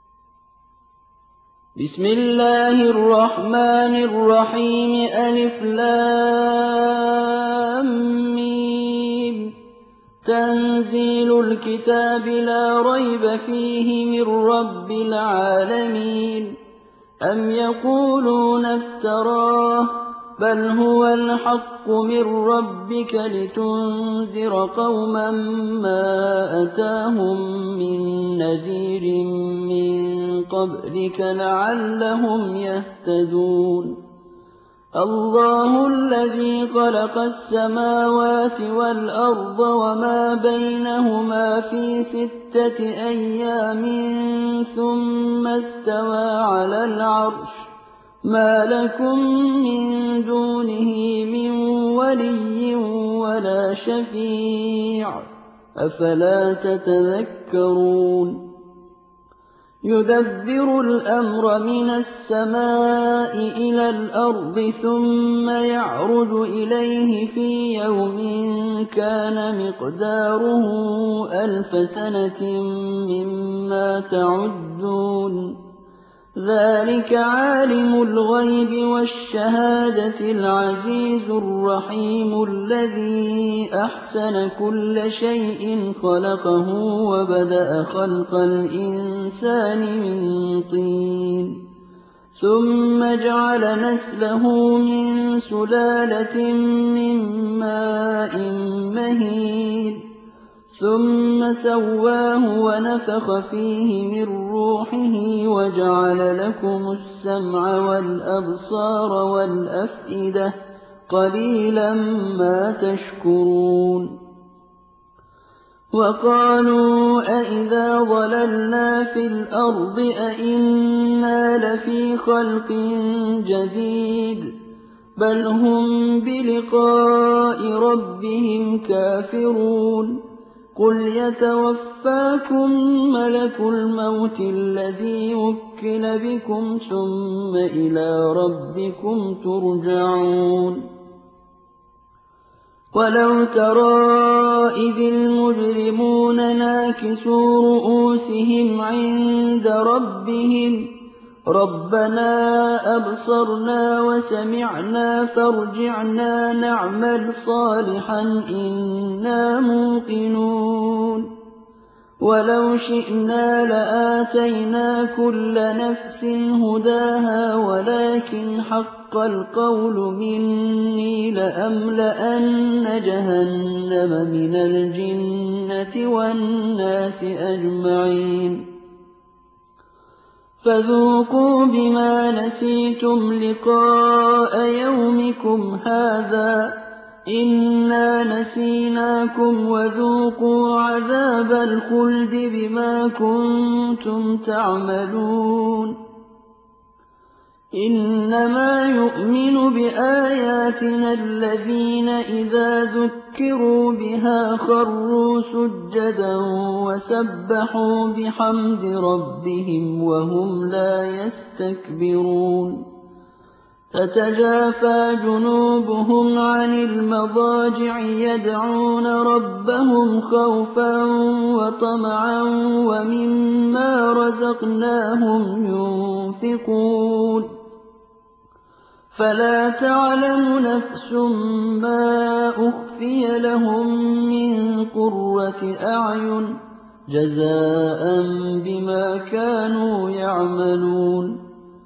بسم الله الرحمن الرحيم ألف لام ميم تنزيل الكتاب لا ريب فيه من رب العالمين أم يقولون افتراه بل هو الحق من ربك لتنذر قوما ما أتاهم من نذير من قبلك لعلهم يهتدون الله الذي خلق السماوات والأرض وما بينهما في ستة أيام ثم استوى على العرش ما لكم من دونه من ولي ولا شفيع أفلا تتذكرون يدبر الأمر من السماء إلى الأرض ثم يعرج إليه في يوم كان مقداره ألف سنة مما تعدون ذلك عالم الغيب والشهادة العزيز الرحيم الذي أحسن كل شيء خلقه وبدأ خلق الإنسان من طين ثم جعل نسله من سلالة من ماء مهين ثم سواه ونفخ فيه من روحه وجعل لكم السمع والأبصار والأفئدة قليلا ما تشكرون وقالوا أئذا ضللنا في الأرض أئنا لفي خلق جديد بل هم بلقاء ربهم كافرون قل يتوفاكم ملك الموت الذي وكل بكم ثم إلى ربكم ترجعون ولو ترى إذ المجرمون ناكسوا رؤوسهم عند ربهم ربنا أبصرنا وسمعنا فارجعنا نعمل صالحا إنا موقنون ولو شئنا لآتينا كل نفس هداها ولكن حق القول مني لأملأن جهنم من الجنة والناس أجمعين فذوقوا بما نسيتم لقاء يومكم هذا إنا نسيناكم وذوقوا عذاب الخلد بما كنتم تعملون إنما يؤمن بآياتنا الذين إذا ذكروا بها خروا سجدا وسبحوا بحمد ربهم وهم لا يستكبرون تتجافى جنوبهم عن المضاجع يدعون ربهم خوفا وطمعا ومما رزقناهم ينفقون فلا تعلم نفس ما أخفي لهم من قرة أعين جزاء بما كانوا يعملون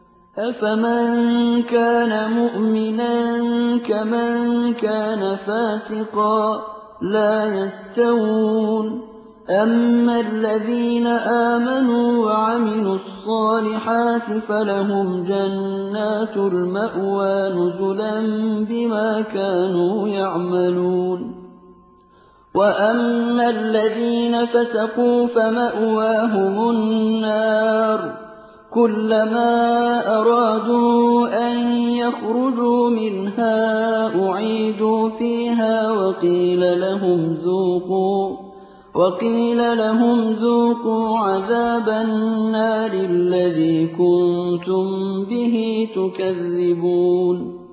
أفمن كان مؤمنا كمن كان فاسقا لا يستوون أما الذين آمنوا وعملوا الصالحات فلهم جنات المأوى نزلا بما كانوا يعملون وأما الذين فسقوا فمأواهم النار كلما أرادوا أن يخرجوا منها أعيدوا فيها وقيل لهم ذوقوا وقيل لهم ذوقوا عذاب النار الذي كنتم به تكذبون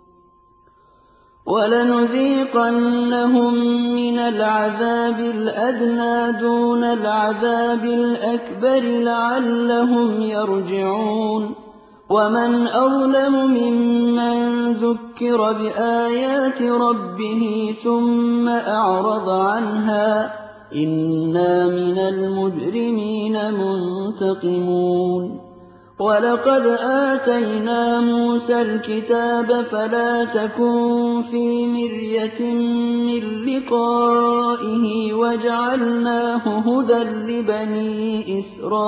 ولنذيقنهم من العذاب الأدنى دون العذاب الأكبر لعلهم يرجعون ومن أظلم ممن ذكر بآيات ربه ثم أعرض عنها إنا من المجرمين منتقمون ولقد آتينا موسى الكتاب فلا تكن في مرية من لقائه وجعلناه هدى لبني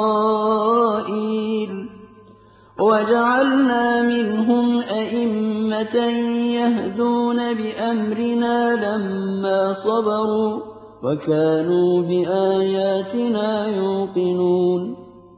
إسرائيل وجعلنا منهم أئمة يهدون بأمرنا لما صبروا وكانوا بآياتنا يوقنون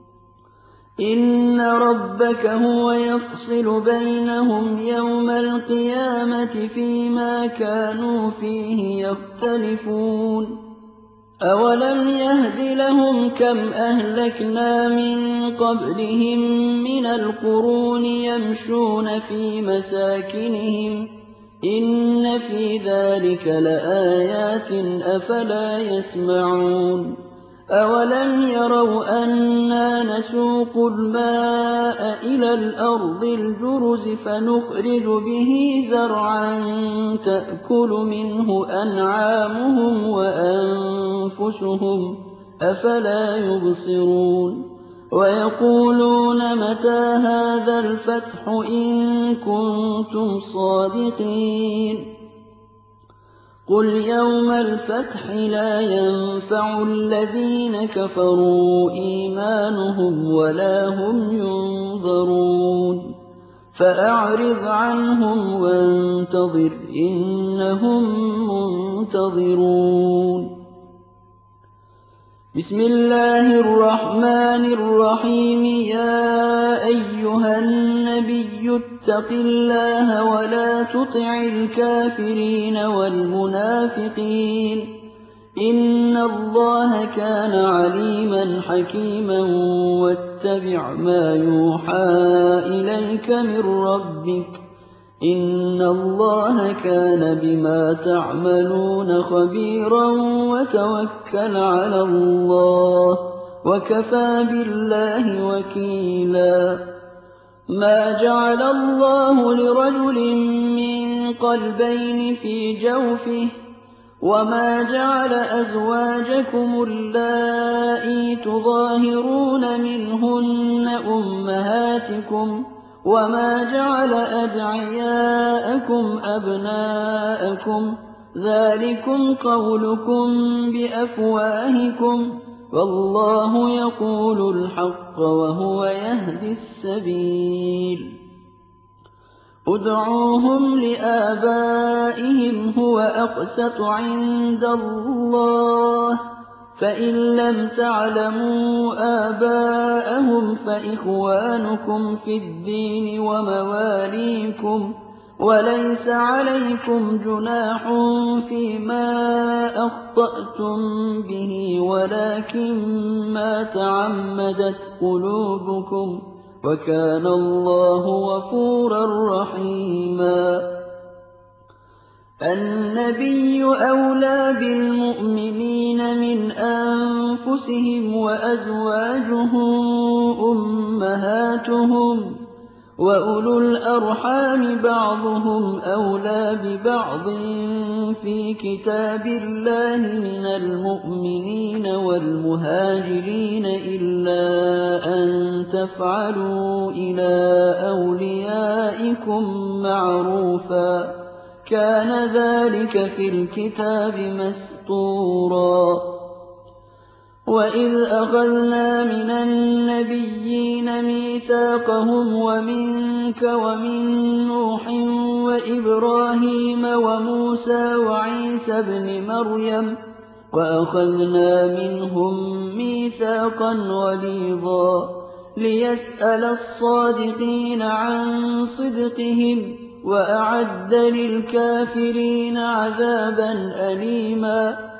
إن ربك هو يفصل بينهم يوم القيامة فيما كانوا فيه يختلفون أولم يهد لهم كم أهلكنا من قبلهم من القرون يمشون في مساكنهم إن في ذلك لآيات أفلا يسمعون أولم يروا أنا نسوق الماء إلى الأرض الجرز فنخرج به زرعا تأكل منه أنعامهم وأنفسهم أفلا يبصرون ويقولون متى هذا الفتح إن كنتم صادقين قل يوم الفتح لا ينفع الذين كفروا إيمانهم ولا هم ينظرون فأعرض عنهم وانتظر إنهم منتظرون بسم الله الرحمن الرحيم يا أيها النبي اتق الله ولا تطع الكافرين والمنافقين إن الله كان عليما حكيما واتبع ما يوحى إليك من ربك إن الله كان بما تعملون خبيرا وتوكل على الله وكفى بالله وكيلا ما جعل الله لرجل من قلبين في جوفه وما جعل أزواجكم اللائي تظاهرون منهن أمهاتكم وما جعل أدعياءكم أبناءكم ذلكم قولكم بأفواهكم والله يقول الحق وهو يهدي السبيل ادعوهم لآبائهم هو أقسط عند الله فإن لم تعلموا آباءهم فإخوانكم في الدين ومواليكم وليس عليكم جناح فيما أخطأتم به ولكن ما تعمدت قلوبكم وَكَانَ اللَّهُ غَفُورًا رَّحِيمًا. النَّبِيُّ أَوْلَىٰ بِالْمُؤْمِنِينَ مِنْ أَنفُسِهِمْ وَأَزْوَاجُهُ أُمَّهَاتُهُمْ ۖ وَأُولُو الْأَرْحَامِ بَعْضُهُمْ أَوْلَىٰ بِبَعْضٍ فِي كِتَابِ اللَّهِ مِنَ الْمُؤْمِنِينَ وَالْمُهَاجِرِينَ إِلَّا أَن تَفْعَلُوا إِلَىٰ أَوْلِيَائِكُم مَّعْرُوفًا ۚ كَانَ ذَٰلِكَ فِي الْكِتَابِ مَسْطُورًا. وَإِذْ أَخَذْنَا مِنَ النَّبِيِّينَ مِيثَاقَهُمْ وَمِنكَ وَمِن نُّوحٍ وَإِبْرَاهِيمَ وَمُوسَىٰ وَعِيسَى ابْنِ مَرْيَمَ وَأَخَذْنَا مِنْهُم مِّيثَاقًا غَلِيظًا لِّيَسْأَلَ الصَّادِقِينَ عَن صِدْقِهِمْ ۚ وَأَعَدَّ لِلْكَافِرِينَ عَذَابًا أَلِيمًا.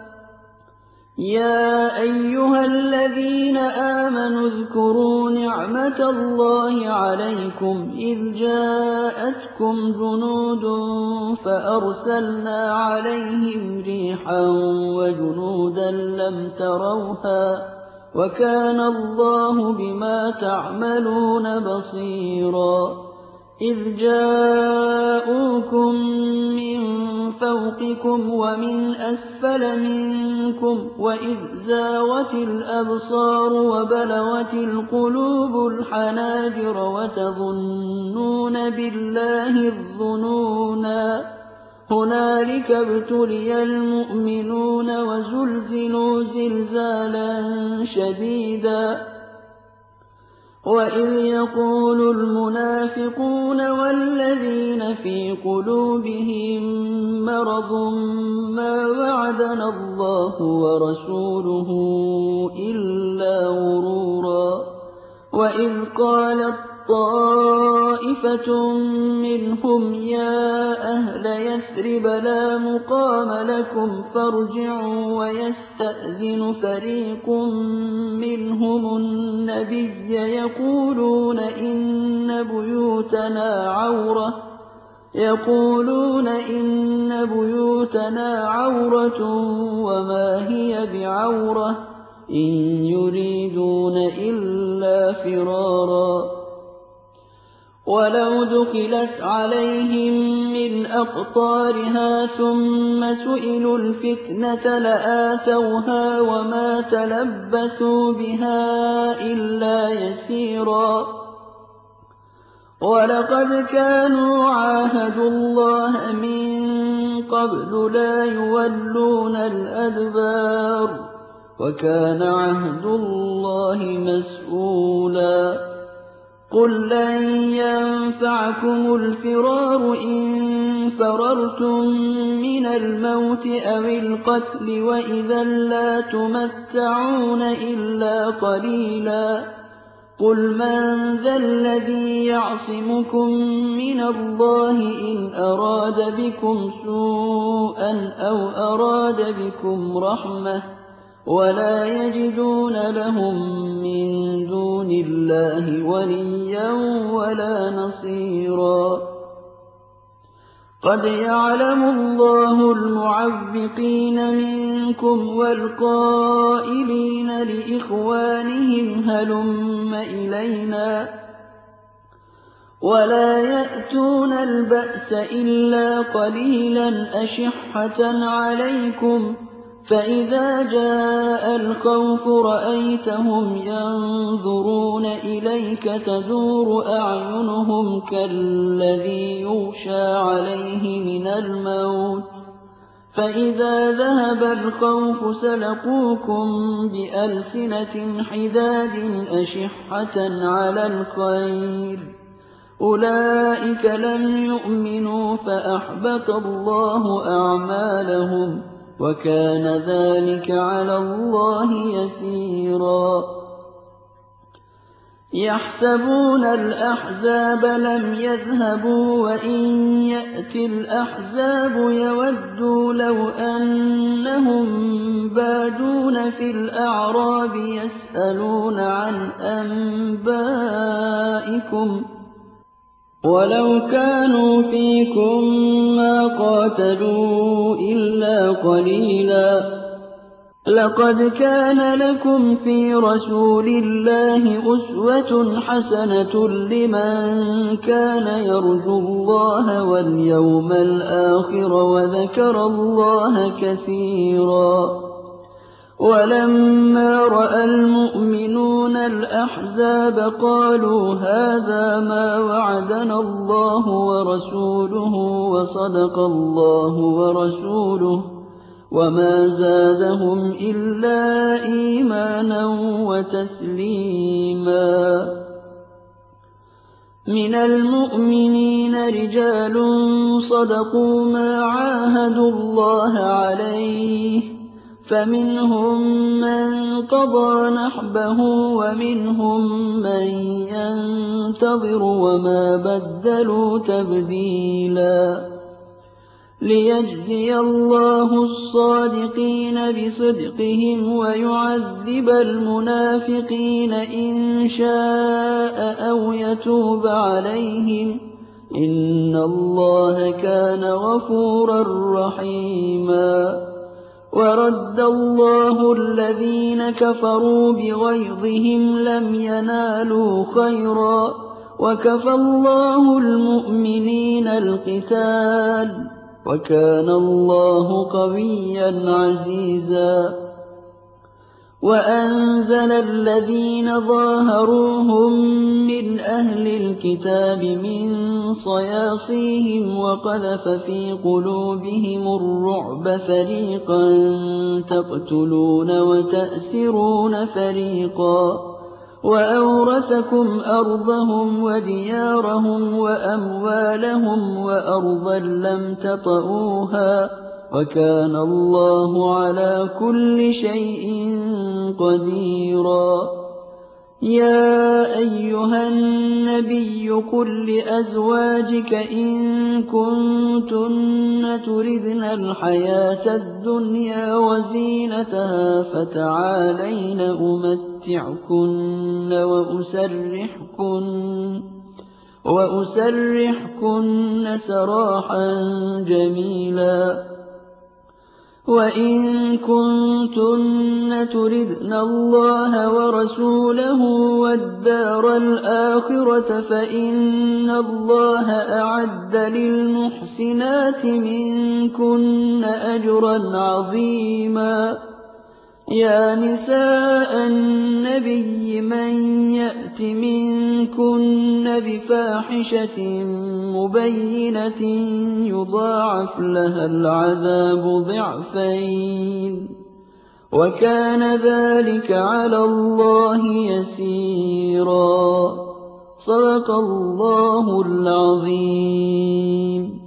يَا أَيُّهَا الَّذِينَ آمَنُوا اذْكُرُوا نِعْمَتَ اللَّهِ عَلَيْكُمْ إِذْ جَاءَتْكُمْ جُنُودٌ فَأَرْسَلْنَا عَلَيْهِمْ رِيحًا وَجُنُودًا لَّمْ تَرَوْهَا ۚ وَكَانَ اللَّهُ بِمَا تَعْمَلُونَ بَصِيرًا. إِذْ جَاءُوكُم مِّن فَوْقِكُمْ وَمِنْ أَسْفَلَ مِنكُمْ وَإِذْ زَاغَتِ الْأَبْصَارُ وَبَلَغَتِ الْقُلُوبُ الْحَنَاجِرَ وَتَظُنُّونَ بِاللَّهِ الظُّنُونَا. هُنَالِكَ ابْتُلِيَ الْمُؤْمِنُونَ وَزُلْزِلُوا زِلْزَالًا شَدِيدًا. وَإِذْ يَقُولُ الْمُنَافِقُونَ وَالَّذِينَ فِي قُلُوبِهِم مَّرَضٌ مَّا وَعَدَنَا اللَّهُ وَرَسُولُهُ إِلَّا غُرُورًا. وَإِذْ قَالَت طَّائِفَةٌ مِّنْهُمْ يَا أَهْلَ يَثْرِبَ لَا مُقَامَ لَكُمْ فَارْجِعُوا وَيَسْتَأْذِنُ فَرِيقٌ مِّنْهُمُ النَّبِيَّ يَقُولُونَ إِنَّ بُيُوتَنَا عَوْرَةٌ يَقُولُونَ إِنَّ بُيُوتَنَا عَوْرَةٌ وَمَا هِيَ بِعَوْرَةٍ إِن يُرِيدُونَ إِلَّا فِرَارًا. وَلَوْ دُخِلَتْ عَلَيْهِم مِّنْ أَقْطَارِهَا ثُمَّ سُئِلُوا الْفِتْنَةَ لَآتَوْهَا وَمَا تَلَبَّثُوا بِهَا إِلَّا يَسِيرًا. وَلَقَدْ كَانُوا عَاهَدُوا اللَّهَ مِن قَبْلُ لَا يُوَلُّونَ الْأَدْبَارَ ۚ وَكَانَ عَهْدُ اللَّهِ مَسْئُولًا. قُل لَّن يَنفَعَكُمُ الْفِرَارُ إِن فَرَرْتُم مِّنَ الْمَوْتِ أَوِ الْقَتْلِ وَإِذًا لَّا تُمَتَّعُونَ إِلَّا قَلِيلًا. قُلْ مَن ذَا الَّذِي يَعْصِمُكُم مِّنَ اللَّهِ إِنْ أَرَادَ بِكُمْ سُوءًا أَوْ أَرَادَ بِكُمْ رَحْمَةً ۚ وَلَا يَجِدُونَ لَهُم مِّن دُونِ اللَّهِ وَلِيًّا وَلَا نَصِيرًا. قَدْ يَعْلَمُ اللَّهُ الْمُعَوِّقِينَ مِنكُمْ وَالْقَائِلِينَ لِإِخْوَانِهِمْ هَلُمَّ إِلَيْنَا ۖ وَلَا يَأْتُونَ الْبَأْسَ إِلَّا قَلِيلًا أَشِحَّةً عَلَيْكُمْ ۖ فَإِذَا جَاءَ الْخَوْفُ رَأَيْتَهُمْ يَنظُرُونَ إِلَيْكَ تَدُورُ أَعْيُنُهُمْ كَالَّذِي يُغْشَىٰ عَلَيْهِ مِنَ الْمَوْتِ ۖ فَإِذَا ذَهَبَ الْخَوْفُ سَلَقُوكُم بِأَلْسِنَةٍ حِدَادٍ أَشِحَّةً عَلَى الْخَيْرِ ۚ أُولَٰئِكَ لَمْ يُؤْمِنُوا فَأَحْبَطَ اللَّهُ أَعْمَالَهُمْ ۚ وَكَانَ ذَٰلِكَ عَلَى اللَّهِ يَسِيرًا. يَحْسَبُونَ الْأَحْزَابَ لَمْ يَذْهَبُوا وَإِن يَأْتِ الْأَحْزَابُ يَوَدُّوا لَوْ أَنَّهُم بَادُونَ فِي الْأَعْرَابِ يَسْأَلُونَ عَنْ أَنبَائِكُمْ ۖ وَلَوْ كَانُوا فِيكُم مَّا قَاتَلُوا إِلَّا قَلِيلًا ۗ لَقَدْ كَانَ لَكُمْ فِي رَسُولِ اللَّهِ أُسْوَةٌ حَسَنَةٌ لِّمَن كَانَ يَرْجُو اللَّهَ وَالْيَوْمَ الْآخِرَ وَذَكَرَ اللَّهَ كَثِيرًا. وَلَمَّا رَأَى الْمُؤْمِنُونَ الْأَحْزَابَ قَالُوا هَٰذَا مَا وَعَدَنَا اللَّهُ وَرَسُولُهُ وَصَدَقَ اللَّهُ وَرَسُولُهُ ۚ وَمَا زَادَهُمْ إِلَّا إِيمَانًا وَتَسْلِيمًا. مِّنَ الْمُؤْمِنِينَ رِجَالٌ صَدَقُوا مَا عَاهَدُوا اللَّهَ عَلَيْهِ ۖ فَمِنْهُم مَّن قَضَىٰ نَحْبَهُ وَمِنْهُم مَّن يَنتَظِرُ وَمَا بَدَّلُوا تَبْدِيلًا. لِيَجْزِيَ اللَّهُ الصَّادِقِينَ بِصِدْقِهِمْ وَيُعَذِّبَ الْمُنَافِقِينَ إِن شَاءَ أَوْ يَتُوبَ عَلَيْهِمْ ۗ إِنَّ اللَّهَ كَانَ غَفُورًا رَّحِيمًا. وَرَدَّ اللَّهُ الَّذِينَ كَفَرُوا بِغَيْظِهِمْ لَمْ يَنَالُوا خَيْرًا ۚ وَكَفَى اللَّهُ الْمُؤْمِنِينَ الْقِتَالَ ۚ وَكَانَ اللَّهُ قَوِيًّا عَزِيزًا. وَأَنزَلَ الَّذِينَ ظَاهَرُوهُم مِّنْ أَهْلِ الْكِتَابِ مِن صَيَاصِيهِمْ وَقَذَفَ فِي قُلُوبِهِمُ الرُّعْبَ فَرِيقًا تَقْتُلُونَ وَتَأْسِرُونَ فَرِيقًا ۖ وَأَوْرَثَكُمْ أَرْضَهُمْ وَدِيَارَهُمْ وَأَمْوَالَهُمْ وَأَرْضًا لَّمْ تَطَئُوهَا ۚ وَكَانَ اللَّهُ عَلَىٰ كُلِّ شَيْءٍ قَدِيرًا. يَا أَيُّهَا النَّبِيُّ قُل لِّأَزْوَاجِكَ إِن كُنتُنَّ تُرِدْنَ الْحَيَاةَ الدُّنْيَا وَزِينَتَهَا فَتَعَالَيْنَ أُمَتِّعْكُنَّ وَأُسَرِّحْكُنَّ سَرَاحًا جَمِيلًا. وَإِن كُنتُنَّ تُرِدْنَ اللَّهَ وَرَسُولَهُ وَالدَّارَ الْآخِرَةَ فَإِنَّ اللَّهَ أَعَدَّ لِلْمُحْسِنَاتِ مِنكُنَّ أَجْرًا عَظِيمًا. يَا نِسَاءَ النَّبِيِّ مَن يَأْتِ مِنكُنَّ بِفَاحِشَةٍ مُّبَيِّنَةٍ يُضَاعَفْ لَهَا الْعَذَابُ ضِعْفَيْنِ ۚ وَكَانَ ذَٰلِكَ عَلَى اللَّهِ يَسِيرًا. صَدَقَ اللَّهُ الْعَظِيمُ.